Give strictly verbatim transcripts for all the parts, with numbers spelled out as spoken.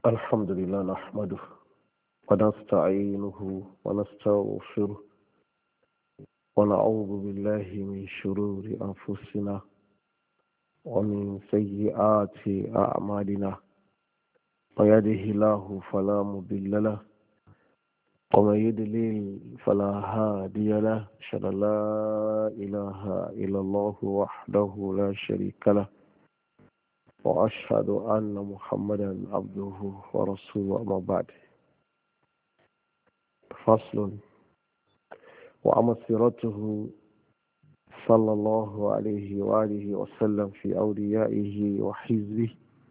الحمد لله نحمده ونستعينه ونستغفره ونعوذ بالله من شرور أنفسنا ومن سيئات أعمالنا ويهده الله فلا مضل له ومن يضلل فلا هادي له أشهد أن لا إله إلا الله وحده لا شريك له وأشهد أن محمدا عبده ورسوله أما بعد. فصل. وأما سيرته صلى الله عليه وآله وسلم في أوليائه وحزبه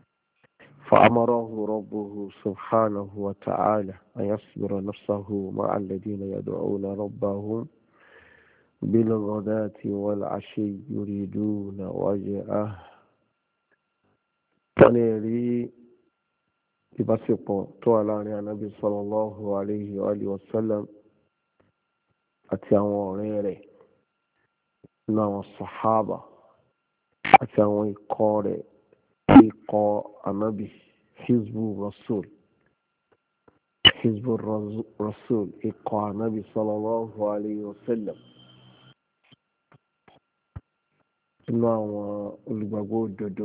فأمره ربه سبحانه وتعالى أن يصبر نفسه مع الذين يدعون ربهم بالغداة والعشي يريدون وجهه. wọ́n lè rí ìbáṣepọ̀ tó wà láàrin anábì sallallahu alayhi wa alihi wa sallam àti àwọn ọ̀rẹ́ rẹ̀ nínú àwọn sàhábà àti àwọn ikọ̀ rẹ̀ ikọ̀ anábì hizbu rasul hizbu rasul ikọ̀ anábì sallallahu alayhi wa sallam nínú àwọn olùgbàgbọ́ òdodo.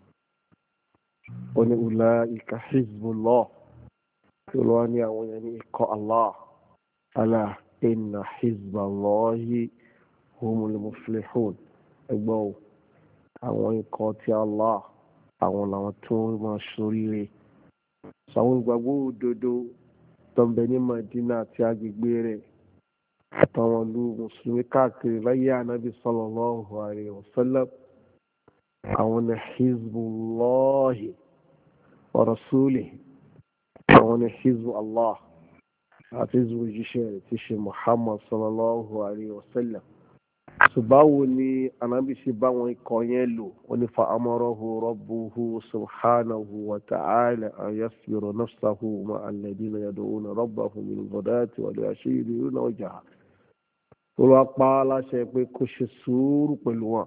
Oni ulaika hizbullah tí olúwa ní àwọn yẹn ní ikọ̀ Allah ala inna hizballahi humul muflihun. Ẹgbọ́ àwọn ikọ̀ tí Allah àwọn làwọn tó máa ṣoríire. Sàwọn ìgbàgbọ́ òdodo tó ń bẹ ní Madina àti agbègbè rẹ̀ àtàwọn ìlú mùsùlùmí káàkiri láyé ànábì sallallahu alaihi wasallam àwọn ní hizbullahi wa rasulih, àwọn ní hizbu Allah àti hizbu jíṣẹ́ rẹ̀ tí ṣe Muhammad sallallahu alayhi wa sallam. Ṣùgbáwo ni anábì ṣe bá wọn ikọ̀ yẹn lò wọ́n ní fa amarahu rabbuhu subhanahu wa ta'ala an yasbira nafsahu ma'a alladhina yad'una rabbahum bil ghadati wal ashi yuriduna wajhahu. Olúwa pa á láṣẹ pé kó ṣe sùúrù pẹ̀lú wọn.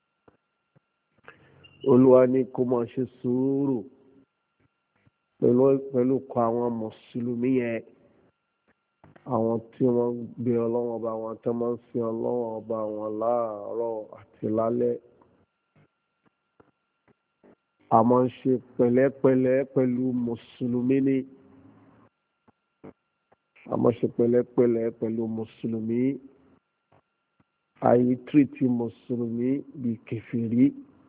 Olúwa ní kó máa ṣe sùúrù pẹ̀lú kọ àwọn mùsùlùmí yẹn, àwọn tí wọ́n gbé ọlọ́wọ́n ọba wọn tó máa ń sin ọlọ́wọ́n ọba wọn láàárọ̀ àti lálẹ́. A máa ń ṣe pẹ̀lẹ́pẹ̀lẹ́ pẹ̀lú mùsùlùmí ni. A máa ń ṣe pẹ̀lẹ́pẹ̀lẹ́ pẹ̀lú mùsùlùmí. Àyè tírìtì mùsùlùmí bíi kèfèrí.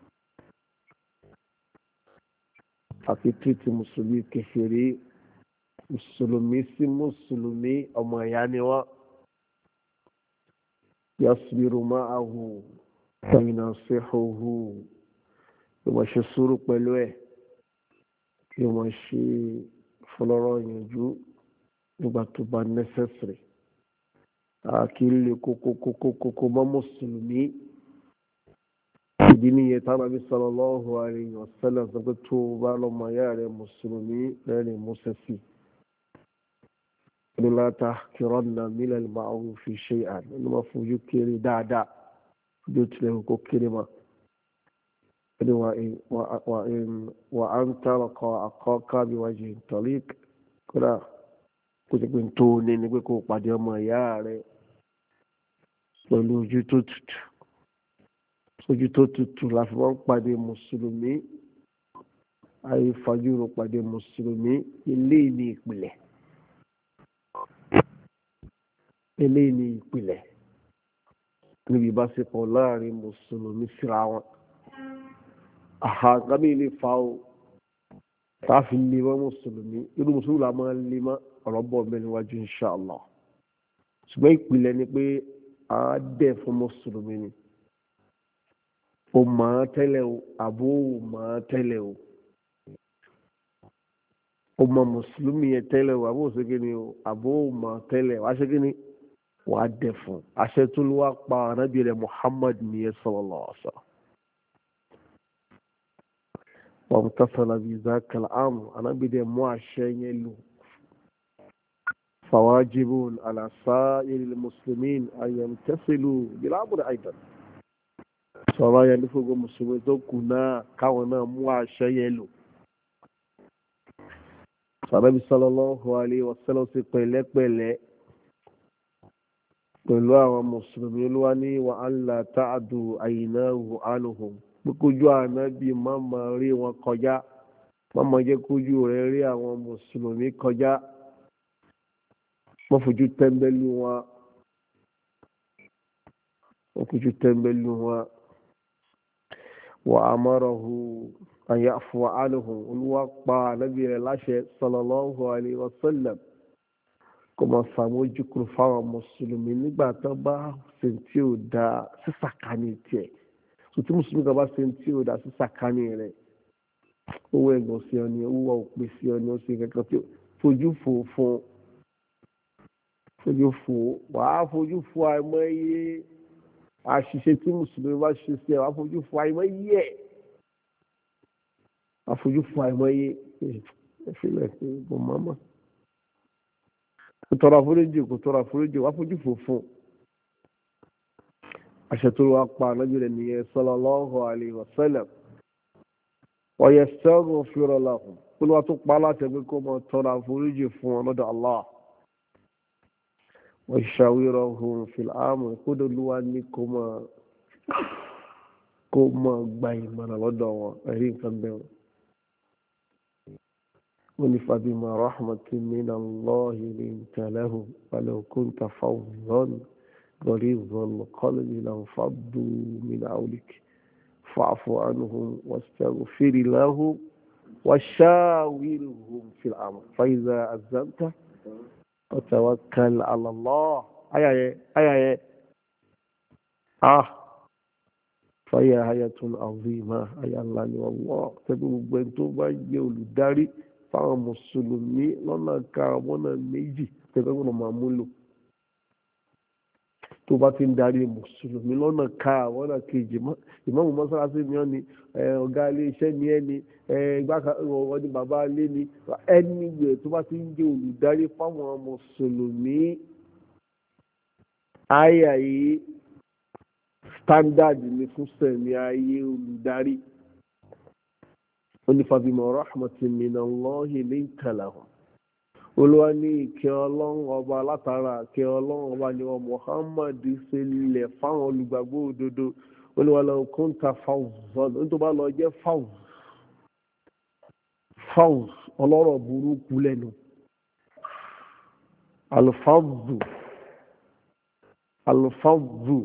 Àfi títí mùsùlùmí kèfèrí, mùsùlùmí sí mùsùlùmí ọmọ ìyá ni wọ́n. Yasbiru ma'ahu wa yunasihuhu. Yóò máa ṣe sùúrù pẹ̀lú ẹ̀. Yóò máa ṣe fọlọ́rọ̀ yanjú nígbà tó bá necessary. Àkírí lè kókókókókó mọ́ mùsùlùmí. Ìdí nìyẹn tí Ànábì sallallahu alayhi wa sallam sọ pé tó bá lọ́mọ ayá rẹ̀ mùsùlùmí lẹ́rìn músẹ́ sí. La tahqiranna minal ma'rufi shay'an. Ẹni máa fojú kéré dáadáa bí ó tilẹ̀ kó kéré mọ́. Ẹni wa an talqa akhaka biwajhin taliq. Kódà kó ti pé tó ní ní pé kó pàdé ọmọ ìyá rẹ̀ pẹ̀lú ojú tó tutù. Ojú tó tutù la fi wọ́n pàdé mùsùlùmí. Ayé fajúro pàdé mùsùlùmí. Eléyìí ni ìpìlẹ̀. Eléyìí ni ìpìlẹ̀ níbi ìbáṣepọ̀ láàrin mùsùlùmí síra wọn. Àhà gábí ilé fa o táàfin lè mọ́ mùsùlùmí. Irú mùsùlùmí la máa lè mọ́ ọ̀rọ̀ bọ̀ bẹ́ẹ̀ níwájú insha Allah. Ṣùgbọ́n ìpìlẹ̀ ni pé a dẹ̀ fún mùsùlùmí ni. O máa tẹ́lẹ̀ o, àbó o máa tẹ́lẹ̀ o. O máa mùsùlùmí yẹn tẹ́lẹ̀ o, àbó o ṣe kí ni o, àbó o máa tẹ́lẹ̀ o. Wàá ṣe kí ni? Wàá dẹ̀ fún. Àṣẹ tó ló wá pa ànábì rẹ̀ Muhammad nìyẹn sallallahu alaihi wasallam. Wa imtasala bi dhaka al-amr. Ànábì dẹ̀ mú àṣẹ yẹn lò. Fawajibun ala sa'iril muslimin an yamtasilu bil amri aidan. Sọ̀rọ̀ yẹn ní fún gbogbo mùsùlùmí tó kù náà káwọn náà mú àṣẹ yẹn lò. Ànábì sallallahu alayhi wa sallam ṣe pẹ̀lẹ́pẹ̀lẹ́ pẹ̀lú àwọn mùsùlùmí olúwa ní wa alla ta'du aynahu anhum pé kójú ànábì má máa rí wọn kọjá, má máa jẹ́ kójú rẹ̀ rí àwọn mùsùlùmí kọjá, má fojú tẹ́ńbẹ́lú wọn, má fojú tẹ́ńbẹ́lú wọn. Wa amarahu an ya'fuwa anhum olúwa pa ànábì rẹ̀ láṣẹ sallallahu alayhi wa sallam kó máa ṣàmójúkúrò fáwọn mùsùlùmí nígbà tó bá ṣe tí ò da sísàkánì tiẹ̀. Sòtí mùsùlùmí kan bá ṣe tí ò da sísàkánì rẹ̀, owó ẹ̀gàn sí ọ ni, owó òpè sí ọ ni, ó ṣe kankan tí fojú fò fún fojú fò wàá fojú fò àìmọye àṣìṣe tí mùsùlùmí bá ṣe sí ẹ, wàá fojú fò àìmọye ẹ̀ wàá fojú fò àìmọye ẹ̀ fílẹ̀ sí ibò mọ́mọ́. Kò tọrọ àforíjì kò tọrọ àforíjì wàá fojú fò fún àṣẹ tó wá pa ànábì rẹ̀ nìyẹn sallallahu alayhi wa sallam. Wa yastaghfira lahum kó ló wá tó pa láti ẹgbẹ́ kó máa tọrọ àforíjì fún ọ lọ́dọ̀ Allah. Wa yashawirahum fil amr kó ló wá ní kó máa kó máa gba ìmọ̀ràn lọ́dọ̀ wọn ẹ̀rí nǹkan bẹ́ẹ̀. wọ́n ní fabima rahmatin min Allahi linta lahum walau kunta fawzan ghalidhal qalbi lanfaddu min hawlik fa'fu anhum wastaghfir lahum washawirhum fil amr fa idha azamta fatawakkal ala Allah. ayaye ayaye ah fàyà ayatun azima ayà ńlá ni Allah tẹ́gbẹ́ gbogbo ẹni tó bá jẹ́ olùdarí fáwọn mùsùlùmí lọ́nà karùn-ún náà méjì tẹ́gbẹ́ gbọ́dọ̀ máa múlò. tó bá ti ń darí mùsùlùmí lọ́nà karùn-ún náà kejì ìmáàmù mọ́sálásí ni ọ́ ni ọ̀gá ilé iṣẹ́ ni ẹ́ ni ìgbàkan ní bàbá ilé ni ẹni yẹ tó bá ti ń jẹ́ olùdarí fáwọn mùsùlùmí. ayà yìí standard ni fún sẹ̀mí ayé olùdarí. onífàbímọ̀ rahmatin minallahi linta lahum olúwa ní ìkẹ́ ọlọ́run ọba látara ìkẹ́ ọlọ́run ọba ni wọn Muhammad ṣe lẹ̀ fáwọn olùgbàgbọ́ òdodo. olúwa law kunta fawzan nítorí bá lọ jẹ́ fawz fawz ọlọ́rọ̀ burúkú lẹ́nu alfawzu alfawzu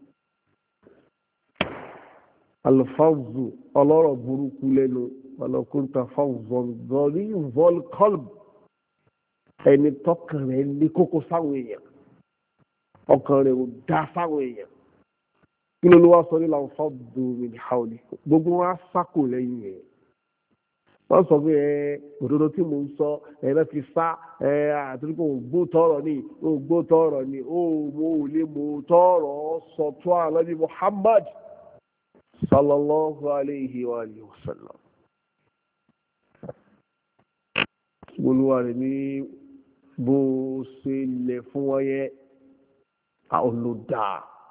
alfawzu ọlọ́rọ̀ burúkú lẹ́nu walau kunta fawzan ghalidhal qalb ẹni tọkàn rẹ̀ ní kókó sáwọn èèyàn ọkàn rẹ̀ ò dá sáwọn èèyàn. kí ló ló wá sọ nílà faddu min hawli gbogbo wọn á sákò lẹ́yìn ẹ̀. wọ́n sọ pé ẹ òdodo tí mò ń sọ ẹ lọ́ fi sá ẹ àtúntò kò gbó tọrọ ní ò gbó tọrọ ní ó mo ò lè mò tọrọ sọ tó ànábì Muhammad sallallahu alayhi wa alihi wa sallam. olúwa rẹ̀ ní bó ṣe lẹ̀ fún wọn yẹ olùdá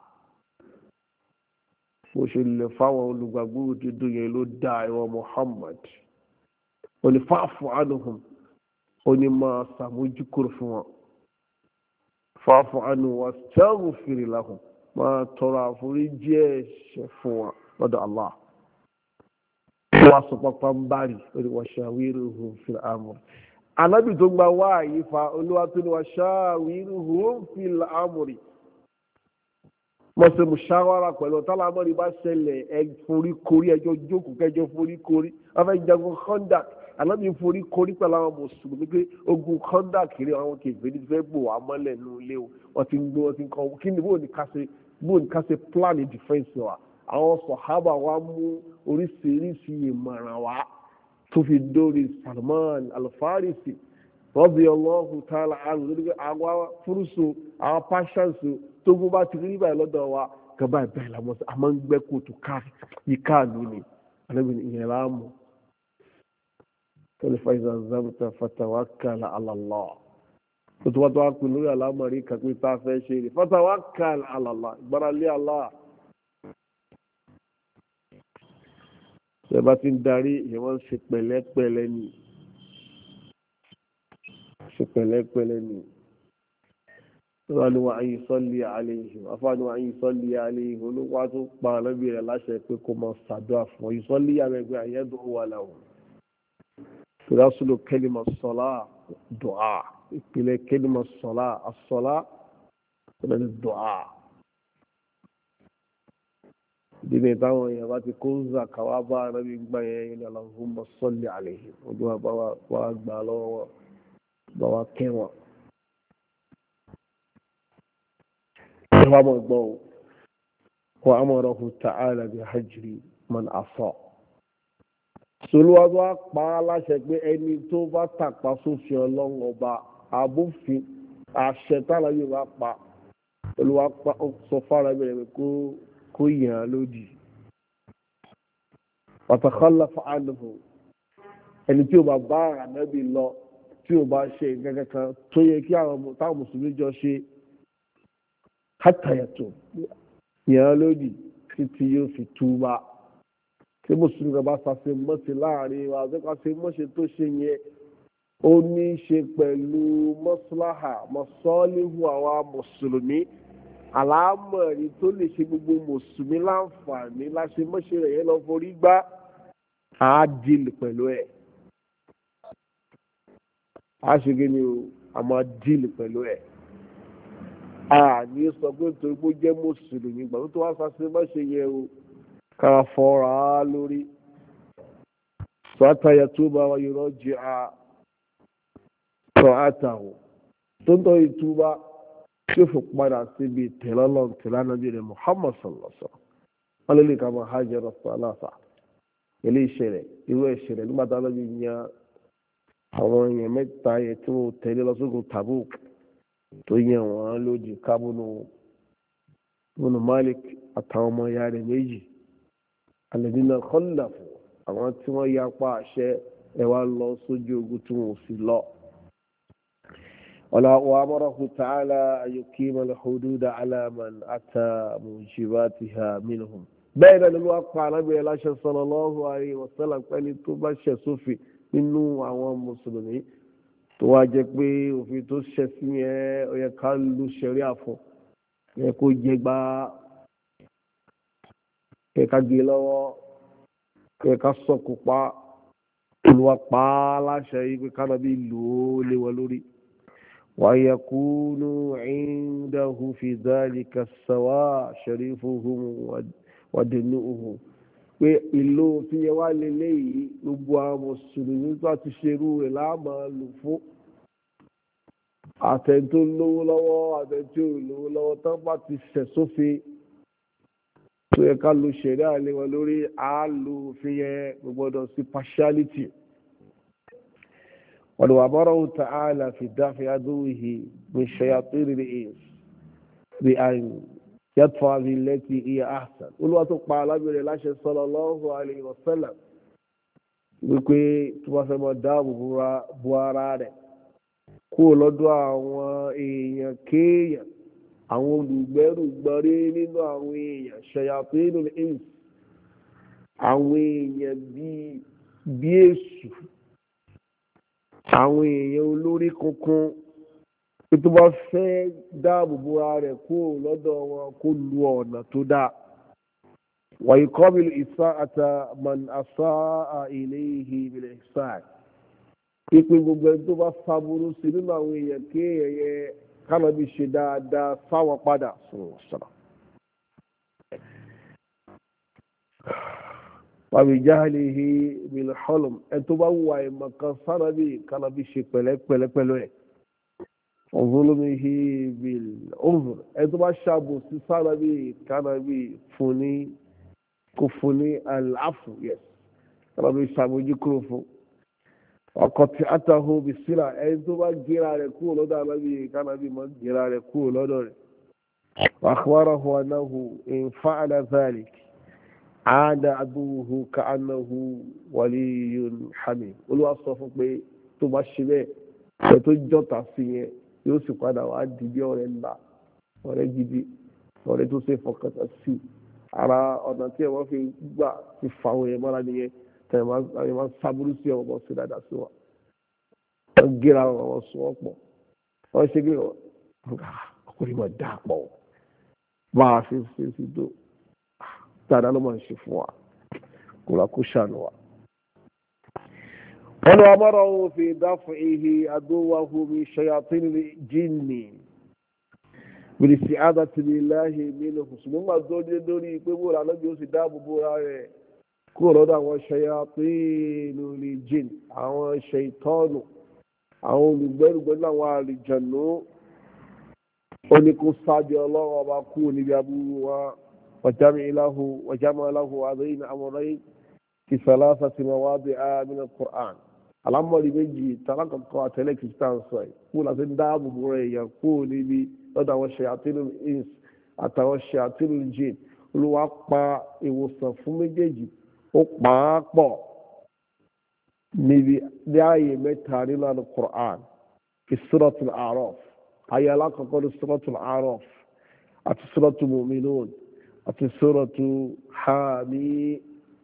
bó ṣe lẹ̀ fáwọn olùgbàgbọ́ òdodo yẹn ló dá ìwọ Muhammad. ó ní fa'fu anhum ó ní máa ṣàmójúkúrò fún wọn fa'fu anhum wastaghfir lahum máa tọrọ àforíjì ẹ̀ṣẹ̀ fún wọn lọ́dọ̀ Allah. wọ́n sọ pápá ń bá rí ó ní washawirhum fil amr. Ànábì tó gba wá àyífa olúwa tó ní washawirhum fil amri. mo ṣe mùṣáwárà pẹ̀lú tálámọ́rí bá ṣẹlẹ̀ ẹ forí korí ẹjọ́ jókòó kẹjọ forí korí wọ́n fẹ́ jagun Khandak. Ànábì forí korí pẹ̀lú àwọn mùsùlùmí pé ogun Khandak kiri àwọn kèfèrí ti fẹ́ bò wá mọ́lẹ̀ nínú ilé o wọ́n ti ń gbé wọ́n ti ń kọ́ kí ni bóun ní ká ṣe bóun ní ká ṣe plan defence wa. àwọn sọ̀hábà wa mú oríṣiríṣi ìmọ̀ràn wa tó fi dórí Salman al-Farisi radiyallahu ta'ala anhu lórí àwọn fúrúsù àwọn pàṣẹsù tó gún bá ti rí báyìí lọ́dọ̀ wa gaba ìbẹ̀rẹ̀ làwọn a máa ń gbẹ́ kóòtù yíká lónìí alẹ́bí ìyẹn láàmú tọ́lẹ̀ fàìzà zamta fatawakkal ala Allah tó tó wá tó wá pè lórí àlámọ̀rí kàpé tá a fẹ́ ṣe rí fatawakkal ala Allah ìgbára lé Allah. ṣe bá ti ń darí ìyẹn wọ́n ń ṣe pẹ̀lẹ́pẹ̀lẹ́ ni ṣe pẹ̀lẹ́pẹ̀lẹ́ ni wọ́n wá ayé sọ́lé alayhim afáàní wá ayé sọ́lé alayhim olúwa tó pa ànábì rẹ̀ láṣẹ pé kó máa ṣàdúrà fún ọ ìsọ́lé yàrá ẹgbẹ́ àyẹ́dùn wà láwọn ìrásùlù kẹ́límà sọ́lá dùá ìpìlẹ̀ kẹ́límà sọ́lá àsọ́lá ìpìlẹ̀ dùá. ìdílé táwọn èèyàn bá ti kó zakawa bá ànábì gbà yẹn ní Allahumma salli alayhim ojú wa bá wa gbà lọ́wọ́ bá wa kẹ́wọ̀n. وامره وامره تعالى بهجر من عصى Olúwa wá pa á láṣẹ pé ẹni tó bá tàpá sófin Ọlọ́run ọba àbófin àṣẹ tálàyé wá pa Olúwa sọ fára bẹ̀rẹ̀ kó kó yàn án lódì watakhallafa anhu ẹni tí ó bá bá Ànábì lọ tí ó bá ṣe nǹkan kankan tó yẹ kí àwọn táwọn mùsùlùmí jọ ṣe hátàyàtò yàn lódì títí yóò fi túbà tí mùsùlùmí kan bá ṣàṣe mọ́ṣe láàrin wa àti mọ́ṣe tó ṣe yẹn ó ní í ṣe pẹ̀lú mọ́ṣáláhà mọ́ṣọ́líhù àwa mùsùlùmí àlámọ̀rí tó lè ṣe gbogbo mùsùlùmí láǹfààní láṣẹ mọ́ṣe rẹ̀ yẹn lọ forí gbá á dìlì pẹ̀lú ẹ̀ á ṣe kí ni o a máa dìlì pẹ̀lú ẹ̀. àní sọ pé nítorí pé ó jẹ́ mùsùlùmí gbàgbé tó wá sase má ṣe yẹ o ká fọ́ra lórí sọ́tàyà tó bá wa yọrọ jẹ́ a sọ àtàwọn tó ń tọ́ ìtúbà tí ó fi padà síbi tẹ̀lọ́lọ́ tẹ̀lánàbí rẹ̀ Muhammad sallallahu alaihi wasallam wọ́n lè lè ká máa hajj rasulasa ilé ìṣẹ̀lẹ̀ irú ìṣẹ̀lẹ̀ nígbà tá a lọ́ọ́ yan àwọn èèyàn mẹ́ta yẹn tí wọ́n tẹ̀lé lọ sógun Tabuk tó yàn wọ́n lódì kábùnù bùnú Malik àtàwọn ọmọ ìyá rẹ̀ méjì alladhina khallafu àwọn tí wọ́n yapa àṣẹ ẹ wá lọ sójú ogun tí wọ́n sì lọ. wa amarahu ta'ala an yuqima al-hududa ala man ata mujibatiha minhum. bẹ́ẹ̀ náà ló wá pa alábẹ́rẹ́ láṣẹ sallallahu alaihi wasallam pẹ́ni tó bá ṣẹ̀ sófin nínú àwọn mùsùlùmí tó wá jẹ́ pé òfin tó ṣẹ̀ sí yẹn ó yẹ ká lu ṣẹ̀rí àfọ̀ yẹ kó jẹ gbá yẹ ká gé lọ́wọ́ yẹ ká sọ̀kò pa olùwà pa láṣẹ yìí pé kánábì lò ó lé wọn lórí. wa yakunu indahu fi dhalika sawa sharifuhum wa dinuhum pé ìlò òfin yẹn wá lélẹ̀ yìí gbogbo àwọn mùsùlùmí tó ti ṣerú rẹ̀ láàmà lò fún àtẹ̀ntó lówó lọ́wọ́ àtẹ̀ntó lówó lọ́wọ́ tán bá ti ṣẹ̀ sófin tó yẹ ká lo ṣẹ̀rí àlẹ́ wọn lórí àálò òfin yẹn gbọ́dọ̀ sí partiality. وأمره تعالى في دافع عدوه من شياطين الإنس بأن يدفع بالتي هي أحسن. Olúwa tó pa alábẹ̀rẹ̀ láṣẹ sallallahu alayhi wa sallam wípé tó bá fẹ́ mọ dáàbò bo ara rẹ̀ kúrò lọ́dọ̀ àwọn èèyàn kéèyàn àwọn olùgbẹ́rù gbọ́rí nínú àwọn èèyàn shayatinul ins àwọn èèyàn bíi bí èṣù àwọn èèyàn olórí kunkun tó bá fẹ́ dáàbò bo ara rẹ̀ kúrò lọ́dọ̀ wọn kó lu ọ̀nà tó dáa. wa yuqabilu isa'ata man asa'a ilayhi bil ihsan pípín gbogbo ẹni tó bá faburú sí nínú àwọn èèyàn kéèyàn yẹn kánábì ṣe dáadáa sáwọn padà sọ̀rọ̀ sọ̀rọ̀. wàbí jáhìlìhì bil hulm ẹni tó bá wà ìmọ̀ kan sánábì kánábì ṣe pẹ̀lẹ́pẹ̀lẹ́ pẹ̀lú ẹ̀. ọ̀zọ́lómìhì bil uzr ẹni tó bá ṣàbòsí sánábì kánábì fún ní kò fún ní al-afu yes kánábì ṣàbójú kúrò fún. ọkọ̀ tí atahu bí sílà ẹni tó bá gíra rẹ̀ kúrò lọ́dọ̀ alábì kánábì mọ́ gíra rẹ̀ kúrò lọ́dọ̀ rẹ̀. akhbarahu annahu in fa'ala dhalik àádá àdúhù ka'annahu waliyyun hamim. Olúwa sọ fún pé tó bá ṣe bẹ́ẹ̀ ẹ̀ tó jọ́ta sí yẹn yóò sì padà wá di bí ọ̀rẹ́ ńlá ọ̀rẹ́ gidi ọ̀rẹ́ tó ṣe fọkàtà sí ara ọ̀nà tí ẹ̀wọ́n fi gbà ti fa àwọn èèyàn mọ́ra nìyẹn tẹ̀ máa ń sábúrú sí ọmọ sí dáadáa sí wa. wọ́n gíra wọn sún ọ̀pọ̀ wọ́n ṣe kí ọkùnrin máa dà pọ̀ bá a ṣe ṣe sí tó dáadáa ló máa ń ṣe fún wa kó la kó ṣàánú wa. wọ́n ní wàá mọ́ra òun fi dáfọ̀ ihe adówáhu mi ṣayatin jinni bìrì sí àdàtìlì láàyè nínú ṣùgbọ́n máa tó dé lórí pé bó ra lọ́jọ́ ó sì dáàbò bóra rẹ̀ kúrò lọ́dọ̀ àwọn ṣayatin jinn àwọn ṣaitọ́nù àwọn olùgbẹ́rùgbẹ́rù àwọn àlìjànú ó ní kó sáájú ọlọ́run ọba kú níbi aburú wa wàjámi iláhu wàjámi iláhu àdéhìn amọ̀rẹ́yìn ti sàlásà ti máa wá bí àmìnà Qur'an alámọ̀rí méjì tàlákọ̀ọ́kọ́ àtẹ́lẹ̀ kìrìsìtàn sọ ẹ̀ kú láti dáàbò bò rẹ̀ èèyàn kú níbi lọ́dọ̀ àwọn ṣayatinul ins àtàwọn ṣayatinul jinn olúwa pa ìwòsàn fún méjèèjì ó pa á pọ̀ níbi ní ààyè mẹ́ta nínú àlù Qur'an fi suratul A'raf ààyè alákọ̀ọ́kọ́ ní suratul A'raf àti suratul Mu'minun àti suratul Hamim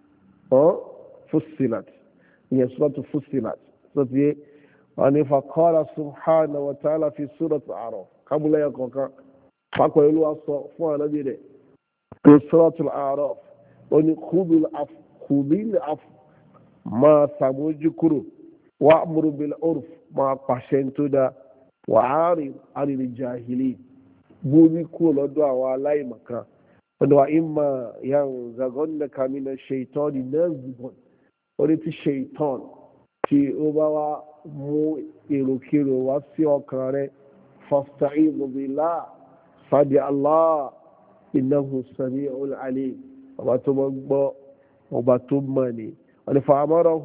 Fussilat ìyẹn suratul Fussilat sọ́tí yé wọ́n ní faqala subhanahu wa ta'ala fi suratul A'raf kábùlẹ̀ yẹn kọ̀ọ̀kan pápá ìlú wa sọ fún ànábì rẹ̀ fi suratul A'raf wọ́n ní khubil af khubil af máa sàmójú kúrò wa'mur bil urf máa pàṣẹ tó dáa wa'arid 'anil jahilin bóbi kúrò lọ́dọ̀ àwọn aláìmọ̀kan wọ́n wá imma yanzaghannaka minash shaitani nazghun orí tí shaitan tí ó bá wá mú èròkèrò wá sí ọkàn rẹ̀ fasta'idh billah sadi Allah innahu sami'un alim ọba tó mọ̀ gbọ́ ọba tó mọ̀ ni. فأمره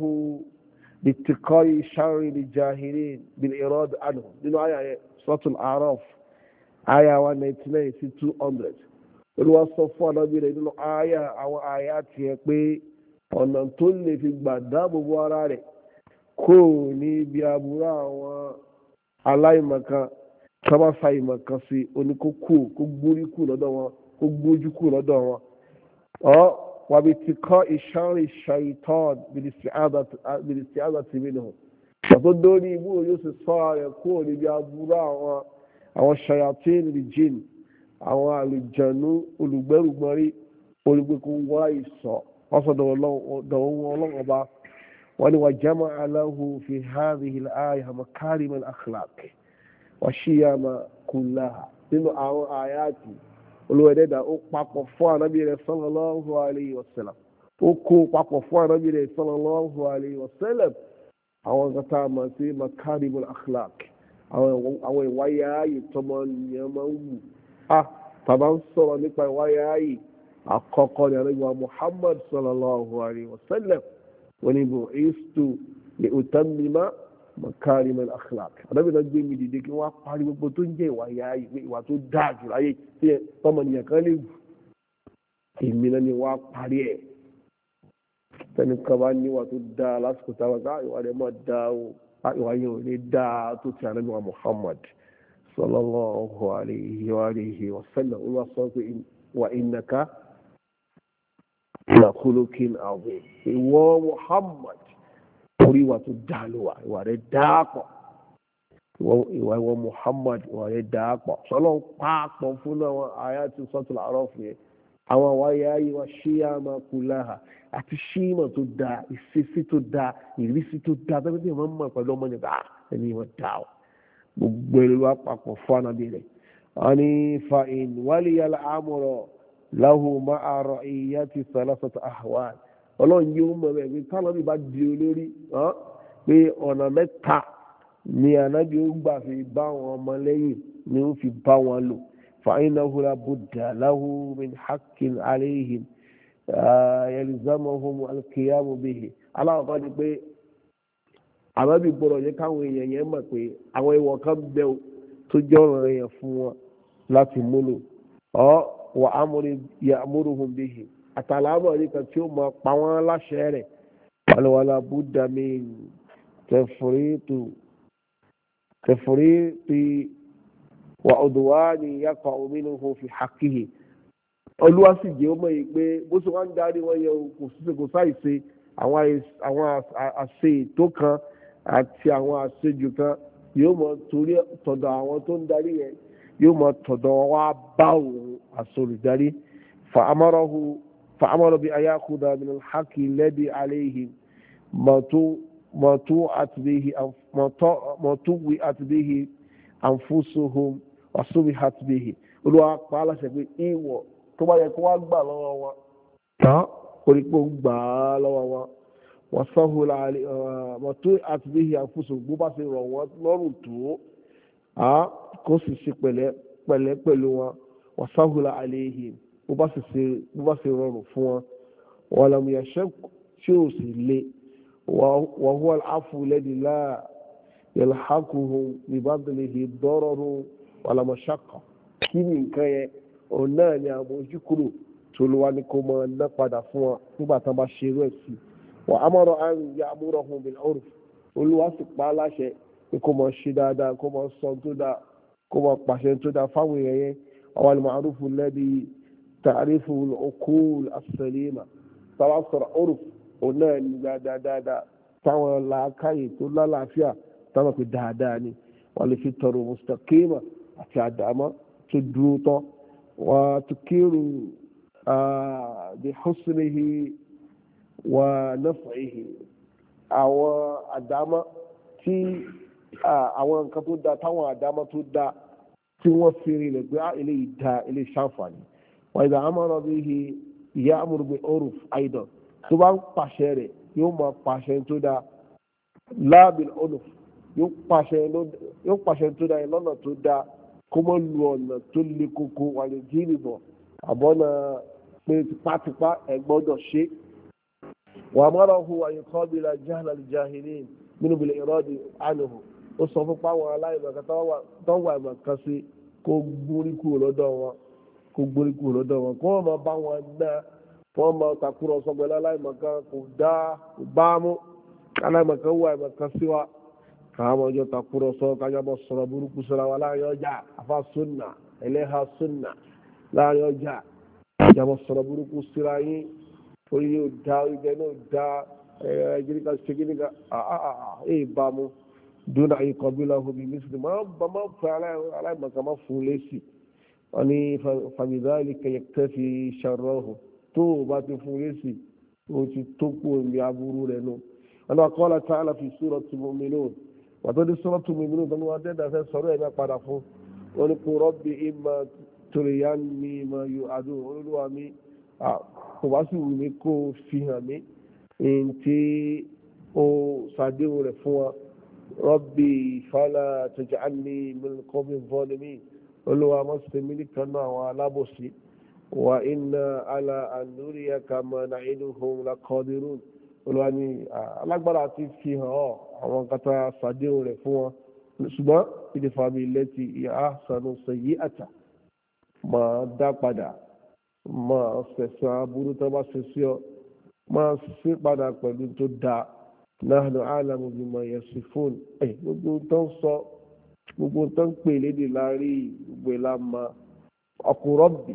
باتقاء شر الجاهلين بالإرادة عنه nínú àyà yẹn سورة الأعراف àyà one ninety-nine sí two hundred olúwa sọ fún ànábì rẹ̀ nínú àyà àwọn àyà tiẹ̀ pé ọ̀nà tó lè fi gbà dáàbò bo ara rẹ̀ kó ní ibi aburú àwọn aláìmọ̀kan sábàfà ìmọ̀kan sí oníkókó kó gbórí kù lọ́dọ̀ wọn kó gbójú kù lọ́dọ̀ wọn. وباتقاء شر الشيطان بالاستعاذة منه فتدوني يقول يوسف صار يقول بأبوراء أو الشياطين الجن أو الجنو ولبر مري ولبكم وايسا وصد الله دوم الله أبا وجمع له في هذه الآية مكارم الأخلاق والشيام كلها من آياتي olùwẹ̀dẹ́dà ó papọ̀ fún ànábì rẹ̀ sallallahu alayhi wa sallam ó kó papọ̀ fún ànábì rẹ̀ sallallahu alayhi wa sallam àwọn kata máa sí makarimul akhlaq àwọn ìwáyà ayé tọmọ nìyẹn máa ń wù á tàbá ń sọ̀rọ̀ nípa ìwáyà ayé àkọ́kọ́ ní ànábì wa Muhammad sallallahu alayhi wa sallam wọn ni bu'istu li utammima makarimul akhlaq ànábì náà gbé mi dìde kí wọ́n á parí gbogbo tó ń jẹ́ ìwáyà ayé pé ìwà tó dáa jù láyé tí ẹ tọmọnìyàn kan lè wù èmi náà ni wọ́n á parí ẹ̀ tẹni kan bá níwà tó dáa lásìkò táwọn ká ìwà rẹ̀ máa dáa o ìwà yẹn ò ní dáa tó ti ànábì wa Muhammad sallallahu alayhi wa alihi wa sallam olúwa sọ pé wa innaka la khuluqin azim ìwọ Muhammad orí ìwà tó dáa ló wà ìwà rẹ̀ dáa pọ̀ ìwà ìwọ Muhammad ìwà rẹ̀ dáa pọ̀ sọlọ́ ń pàápọ̀ fún àwọn àyà tí suratul A'raf yẹn àwọn àwáyé ayé wa shiyama kullaha àti ṣíìmọ̀ tó dáa ìṣesí tó dáa ìrísí tó dáa tó bí wọ́n mọ̀ pẹ̀lú ọmọ nígbà ẹni wọ́n dáa o gbogbo ẹ̀rọ wa papọ̀ fún ànábì rẹ̀ wọ́n ní fa in waliyal amra lahu ma'a ra'iyati thalathata ahwal ọlọ́run yóò mọ̀ ẹ̀ pé tánàbí bá di olórí pé ọ̀nà mẹ́ta ni ànábì ó gbà fi bá wọn ọmọ lẹ́yìn ni ó fi bá wọn lò فإنه لا بد له من حق عليهم يلزمهم القيام به aláwọ̀kọ́ ni pé ànábì gbọ́dọ̀ yẹ káwọn èèyàn yẹn mọ̀ pé àwọn ìwọ̀ kan bẹ tó jẹ́ ọ̀rọ̀ yẹn fún wọn láti múlò ọ́ wà ya'muruhum bihi àtàlámọ̀ ní kan tí ó máa pa wọ́n láṣẹ rẹ̀ wala budda min tafritu tafriti wà ọ̀dùnwáni yàkọ̀ òmìnirò fi hàkìhì olúwa sì jẹ́ ọmọ yìí pé bó ṣe wọ́n ń darí wọn yẹ kò ṣiṣẹ́ kò sáìṣe àwọn àṣe tó kan àti àwọn àṣejù kan yóò mọ torí tọ̀dọ̀ àwọn tó ń darí yẹn yóò mọ tọ̀dọ̀ wọn wá bá òun àsolùdarí fa'amarahu fa'amara bí ayakuda min alhaqi alladhi alayhim matu'at bihi matu'at bihi anfusuhum wa subihat bihi Olúwa pa á láṣẹ pé ìwọ̀ tó bá yẹ kó wá gbà lọ́wọ́ wọn tán orí pé ó gbà á lọ́wọ́ wọn wọ́n sọ́hùn matu'at bihi anfusuhum bó bá ṣe rọ̀ wọ́n lọ́rùn tó kó sì ṣe pẹ̀lẹ́ pẹ̀lú wọn wọ́n sọ́hùn alayhim bó bá ṣe rọrùn fún wọn wọ́n lam yashaq tí ó sì le wa huwa al-'afwu alladhi la yalhaquhum bi badlihi dararun wala mashaqqa kí ni nǹkan yẹn òun náà ni àwọn ojúkúrò tó ló wá ní kó mọ ná padà fún wọn nígbà tán bá ṣe irú ẹ̀ sí wa amara an ya'murahum bil-'urf Olúwa sì pa á láṣẹ pé kó mọ ṣe dáadáa kó mọ sọ tó dáa kó mọ pàṣẹ tó dáa fáwọn èèyàn yẹn àwọn al-ma'rufu alladhi ta'rifu al-uqul as-salima tàwa sọ̀rọ̀ urf òun náà ní dáadáa táwọn làákàyè tó lálàáfíà táwọn pè dáadáa ni wọ́n lè fi tọrọ mustaqima àti àdámọ́ tó dúró tán wà tukiru bi husnihi wà naf'ihi àwọn àdámọ́ tí àwọn nǹkan tó dáa táwọn àdámọ́ tó dáa tí wọ́n fi rí lẹ̀ pé eléyìí dáa eléyìí ṣàǹfààní wà idha amara bihi ya'muru bi urf aidan tó bá ń pàṣẹ rẹ̀ yóò máa pàṣẹ tó dáa la bil unuf yóò pàṣẹ tó dáa lọ́nà tó dáa kó mọ́ lu ọ̀nà tó le koko wà lè jí nìbọn àbọ̀nà pé tipátipá ẹ̀ gbọ́dọ̀ ṣe. wà á mọ́ra hu àyíkọ́ bí la jahla li jahilin nínú bil iradi anhu ó sọ fún páwọn aláìmọ̀kan tó wà ìmọ̀kan sí kó gbórí kúrò lọ́dọ̀ wọn kó gbórí kúrò lọ́dọ̀ wọn kó wọ́n máa bá wọn ná wọ́n máa takùrọ̀ sọ̀gbẹ́lá aláìmọ̀kan kò dá kò bá mú aláìmọ̀kan wà ìmọ̀kan sí wa káwọn ọjọ́ takùrọ̀ sọ kájọbọ̀ sọ̀rọ̀ burúkú sọ̀rọ̀ wa láàrin ọjà afa sunna ẹlẹ́ha sunna láàrin ọjà kájọbọ̀ sọ̀rọ̀ burúkú síra yín orí yóò dá ibẹ̀ náà dá ẹ̀ẹ́dẹ́gbẹ̀ká ṣẹ́gídẹ́gà ẹ̀ bá mu dúnà ìkọ̀bílà omi mísìlì máa bá máa fẹ́ aláìmọ̀kan máa fún lẹ́sì wọ́n ní fàmìdáìlì kẹ̀yẹ̀kẹ́ fi ṣàrọ̀hùn tó o bá ti fún lẹ́sì o ti tó kú omi aburú rẹ̀ nù. wọ́n ní qala ta'ala fi surati mu'minun wàtò ní surati mu'minun tó ní wọ́n dẹ́dà fẹ́ sọ̀rọ̀ ẹ̀mí padà fún wọn ní kó rabbi imma turiyanni ma yu'adun olúwa mi kò bá sì wù mí kó fi hàn mí èyí tí ó ṣàdéhùn rẹ̀ fún wa rabbi fala taj'alni min qawmi zalimin olúwa mọ́sílẹ̀ nìkan náà àwọn alábòsí wa inna ala an nuriyaka ma na'iduhum laqadirun olúwa ní alágbára ti fi hàn ọ́ àwọn kata ṣàdéhùn rẹ̀ fún wọn ṣùgbọ́n ìdìfàmì lẹ́tì ìyá ahsanu sayyi'ata máa dá padà máa fẹ̀sán aburú tó bá ṣe sí ọ máa ṣe padà pẹ̀lú tó dáa nahnu a'lamu bima yasifun ẹ̀ gbogbo tó ń sọ gbogbo tó ń pè lédè láàrin gbogbo ìlà máa ọkùnrin bì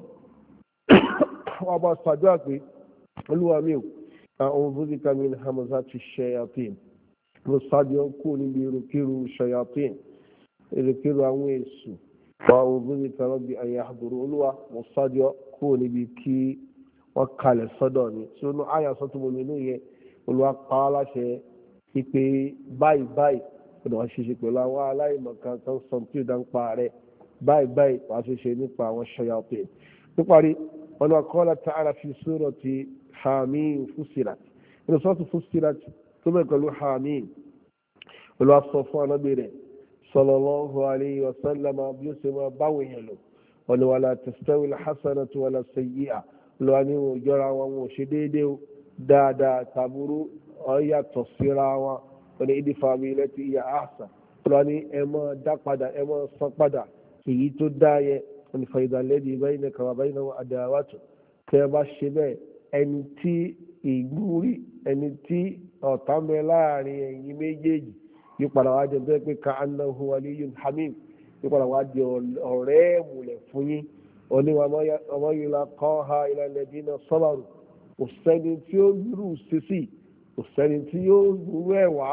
wọ́n bá ṣàdúrà pé olúwa mi ò àwọn bóríkà min hamazati shayatin ló sáájú kú níbi ìrùkírù shayatin ìrùkírù àwọn èṣù wà àwọn bóríkà rabbi an yahduru olúwa mo sáájú kú níbi kí wọ́n kalẹ̀ sọ́dọ̀ ni tí ó ní àyà sọ́tún mọ́mi inú yẹn olúwa pa á láṣẹ pípé báyìí báyìí ọ̀dọ̀ wọn ṣiṣẹ́ pẹ̀lú àwọn aláìmọ̀kan tó ń sọ tí ó dá ń pa rẹ̀ báyìí báyìí wàá ṣe ṣe nípa àwọn shayatin níparí wọn ni qala ta'ala fi surati Hamim Fussilat inú sọ́ọ̀tù Fussilat tó bẹ̀ pẹ̀lú Hamim olúwa sọ fún anábì rẹ̀ sallallahu alayhi wa sallam bí ó ṣe máa báwọn èèyàn lò wọn ni wala tastawi al-hasanatu wala sayyi'a olúwa ní wọn jọra wọn wọn ò ṣe déédéé dáadáa tàbúrú ọ̀yàtọ̀ síra wọn wọn ni idfa billati hiya ahsan olúwa ní ẹ máa dá padà ẹ máa san padà èyí tó dá yẹ wọn ni fa idha alladhi baynaka wa baynahu adawatun tẹ́ ẹ bá ṣe bẹ́ẹ̀ ẹni tí ìgbúrí ẹni tí ọ̀tá mẹ́ láàrin ẹ̀yin méjèèjì yóò padà wá jẹ bẹ́ẹ̀ pé ká annahu waliyyun hamim yóò padà wá jẹ ọ̀rẹ́ ẹ̀mùlẹ̀ fún yín oníwà ọmọ yìí la kọ́ ha ila alladhina sabaru kò sẹ́ni tí ó rú sísì kò sẹ́ni tí yóò rú ẹ̀wà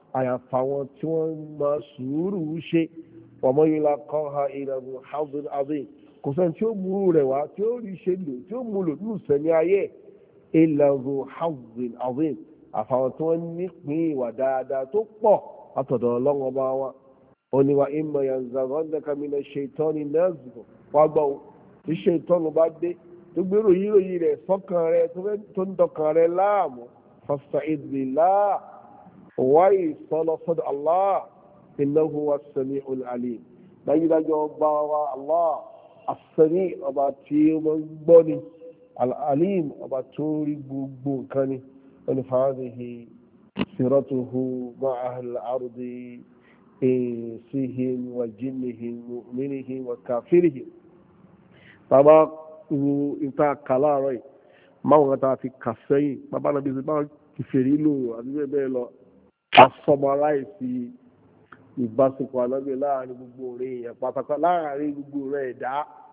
àyàfà wọn tí wọ́n máa sùúrù ṣe wàmọ́ yìí la kọ́ ha ìlànà hazard azim kò sẹ́ni tí ó mú rẹ̀ wá tí ó rí ṣe lò tí ó mú lò nínú sẹ́ni ayé ìlànà hazard azim àfàwọn tí wọ́n nípìn ìwà dáadáa tó pọ̀ látọ̀dọ̀ ọlọ́run ọba wa oníwà ìmọ̀ yanzaghannaka mina shaytani nazghun wá gbọ́ tí ṣètọ́nù bá dé tó gbé ròyìn ròyìn rẹ̀ sọ́kàn rẹ̀ tó ń dọkàn rẹ̀ láàmú fasta'idh billah wáyé sọlọ́sọ́dọ̀ Allah innahu huwas sami'ul alim dájúdájú ọba wa Allah as-sami' ọba tí ó máa ń gbọ́ ni al-alim ọba tó rí gbogbo nǹkan ni wọn ni fàáhìhì siratuhu ma'a ahli al-ardi insihim wa jinnihim mu'minihim wa kafirihim bàbá wo ìta kàláàrọ̀ yìí máwọn kan tá a ti kà sẹ́yìn bàbá náà bí ṣe bá kìfèrí lò àti bẹ́ẹ̀ bẹ́ẹ̀ lọ asọmọláìsí ìbáṣepọ̀ ànábì láàrin gbogbo rẹ̀ èèyàn pátápátá láàrin gbogbo rẹ̀ ẹ̀dá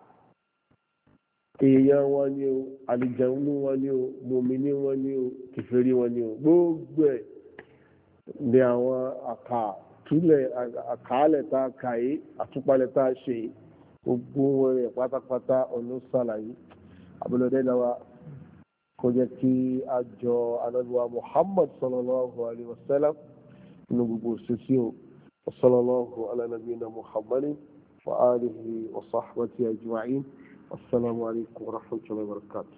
èèyàn wọn ni o àlìjẹ̀nú wọn ni o mòmìnì wọn ni o kìfèrí wọn ni o gbogbo ẹ̀ ní àwọn àkàtúlẹ̀ àkàálẹ̀ tá a kà yìí àtúpalẹ̀ tá a ṣe yìí gbogbo wọn rẹ̀ pátápátá ọ̀nà sàlàyé abúlọ̀dẹ́ náà wa kó jẹ́ kí a jọ anábíwá Muhammad sallallahu alaihi wasallam inú gbogbo òṣìṣì o sallallahu ala nabiyina Muhammadin wa alihi wa sahbihi ajma'in assalamu alaikum wa rahmatullahi wa barakatuh